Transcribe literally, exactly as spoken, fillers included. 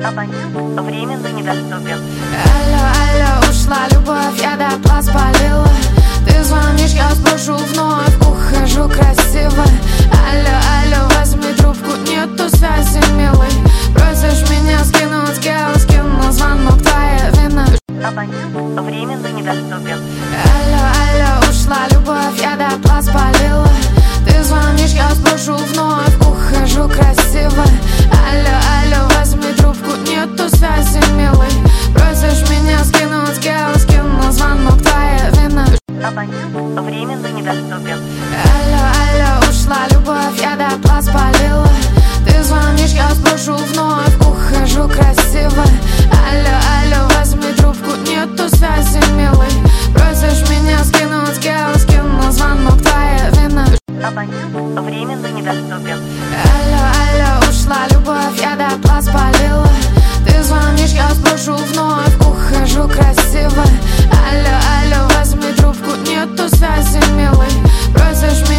Абонент временно недоступен. Алло, алло, ушла любовь, я дотла спалила. Ты звонишь, я сброшу вновь, ухожу красиво. Алло, алло, возьми трубку, нету связи, милый. Просишь меня скинуть, гел, скину звонок, твоя вина. Абонент временно недоступен. Алло, алло, ушла любовь, я дотла спалила. Ты звонишь, я сброшу вновь, ухожу красиво. Алло, алло, возьми трубку, нету связи, милый. Просишь меня скинуть, гел, скину звонок, твоя вина. Абонент временно недоступен. Алло, алло, ушла любовь, я дотла спалила. Ты звонишь, я сброшу вновь, ухожу красиво. Алло, алло, возьми трубку, нету связи, милый. Просишь меня скинуть, гел, скину звонок, твоя вина. Абонент временно недоступен. Алло, алло, ушла любовь, я дотла спалила. Ты звонишь, я сброшу вновь, ухожу красиво. Алло, алло, возьми трубку, нету связи, милый. Просишь меня